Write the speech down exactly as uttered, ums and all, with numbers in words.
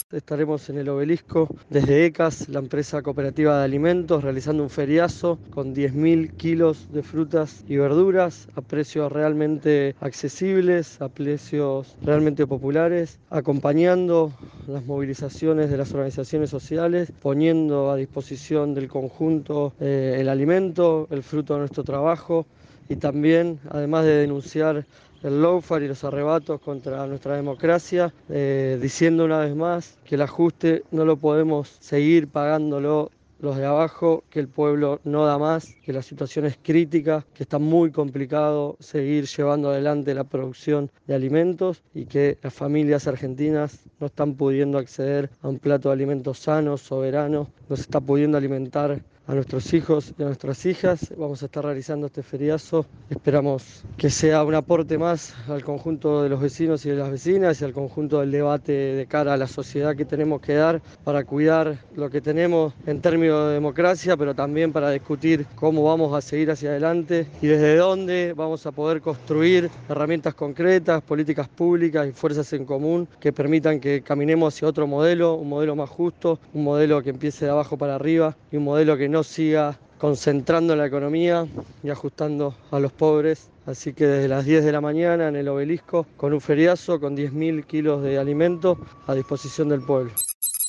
Estaremos en el Obelisco desde ECAS, la empresa cooperativa de alimentos, realizando un feriazo con diez mil kilos de frutas y verduras a precios realmente accesibles, a precios realmente populares, acompañando las movilizaciones de las organizaciones sociales, poniendo a disposición del conjunto eh, el alimento, el fruto de nuestro trabajo, y también, además de denunciar el lawfare y los arrebatos contra nuestra democracia, eh, diciendo una vez más que el ajuste no lo podemos seguir pagándolo los de abajo, que el pueblo no da más, que la situación es crítica, que está muy complicado seguir llevando adelante la producción de alimentos y que las familias argentinas no están pudiendo acceder a un plato de alimentos sanos, soberano, no se está pudiendo alimentar a nuestros hijos y a nuestras hijas. Vamos a estar realizando este feriazo. Esperamos que sea un aporte más al conjunto de los vecinos y de las vecinas y al conjunto del debate de cara a la sociedad que tenemos que dar para cuidar lo que tenemos en términos de democracia, pero también para discutir cómo vamos a seguir hacia adelante y desde dónde vamos a poder construir herramientas concretas, políticas públicas y fuerzas en común que permitan que caminemos hacia otro modelo, un modelo más justo, un modelo que empiece de abajo para arriba y un modelo que no siga concentrando la economía y ajustando a los pobres. Así que desde las diez de la mañana en el Obelisco, con un feriazo, con diez mil kilos de alimento a disposición del pueblo.